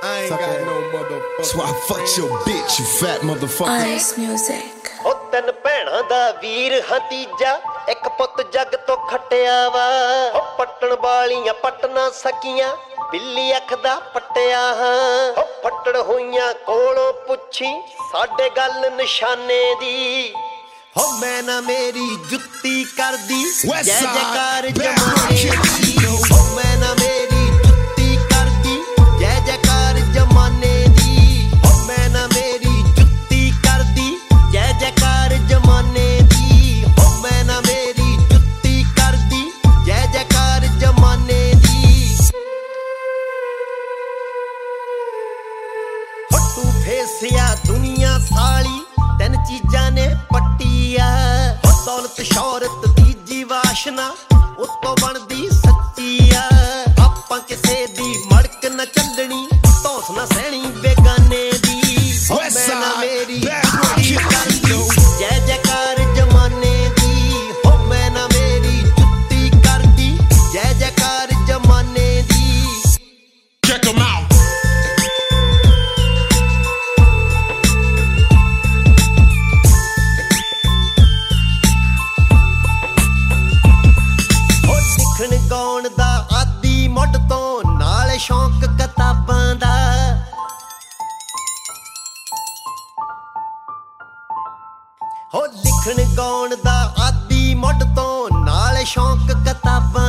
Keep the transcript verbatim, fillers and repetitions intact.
I ain't got no motherfucker. That's why I fucked your bitch, you fat motherfucker. Ice music. ਉਹ ਤਿੰਨ ਭੈਣਾਂ ਦਾ ਵੀਰ ਹਾਂ ਤੀਜਾ, ਇੱਕ ਪੁੱਤ ਜੱਗ ਤੋਂ ਖੱਟਿਆ ਵਾ। ਉਹ ਪੱਟਣ ਵਾਲੀਆਂ ਪੱਟ ਨਾ ਸਕੀਆਂ, ਬਿੱਲੀ ਅੱਖ ਦਾ ਪੱਟਿਆ ਹਾਂ। ਉਹ ਫੱਟੜ ਹੋਈਆਂ ਕੋਲੋਂ ਪੁੱਛੀ ਸਾਡੇ ਗੱਲ ਨਿਸ਼ਾਨੇ ਦੀ। ਹੋ ਮੈਂ ਨਾ ਮੇਰੀ ਜੁੱਤੀ ਕਰਦੀ ਜੈ ਜੈਕਾਰ ਜਮਾਨੇ ਦੀ। ਹੋ ਮੈਂ ਨਾ ਮੇਰੀ ਜੁੱਤੀ ਕਰਦੀ ਜੈ ਜੈਕਾਰ ਜਮਾਨੇ ਦੀ। ਹੋ ਮੈਂ ਨਾ ਮੇਰੀ ਜੁੱਤੀ ਕਰਦੀ ਜੈ ਜੈਕਾਰ ਜਮਾਨੇ ਦੀ। ਹੋ ਮੈਂ ਨਾ ਮੇਰੀ ਜੁੱਤੀ ਕਰਦੀ ਜੈ ਜੈਕਾਰ ਜਮਾਨੇ ਦੀ। ਫੱਟੂ ਫੇਸਿਆ ਦੁਨੀਆ ਸਾਲੀ ਤਿੰਨ ਚੀਜ਼ਾਂ ਨੇ ਪੱਟੀ ਆ। ਦੌਲਤ ਸ਼ੌਹਰਤ ਤੀਜੀ ਵਾਸ਼ਨਾ ਉੱਤੋਂ ਬਣਦੀ ਸੱਚੀ ਆ। ਆਪਾਂ ਕਿਸੇ ਦੀ ਮੜਕ ਨਾ ਚੱਲਣੀ, ਧੌਂਸ ਨਾ ਸਹਿਣੀ ਬੇਗਾਨੇ ਦੀ। ਮੈਂ ਨਾ ਮੇਰੀ ਜੁੱਤੀ ਕਰਦੀ ਜੈ ਜੈਕਾਰ ਜਮਾਨੇ ਦੀ। ਹੋ ਮੈਂ ਨਾ ਮੇਰੀ ਜੁੱਤੀ ਕਰਦੀ ਜੈ ਜੈਕਾਰ ਜਮਾਨੇ ਦੀ। Check 'em out. ਲਿਖਣ ਗਾਉਣ ਦਾ ਆਦੀ ਮੁੱਢ ਤੋਂ, ਨਾਲ ਸ਼ੌਂਕ ਕਿਤਾਬਾਂ ਦਾ। ਹੋ ਲਿਖਣ ਗਾਉਣ ਦਾ ਆਦੀ ਮੁੱਢ ਤੋਂ, ਨਾਲ ਸ਼ੌਂਕ ਕਿਤਾਬਾਂ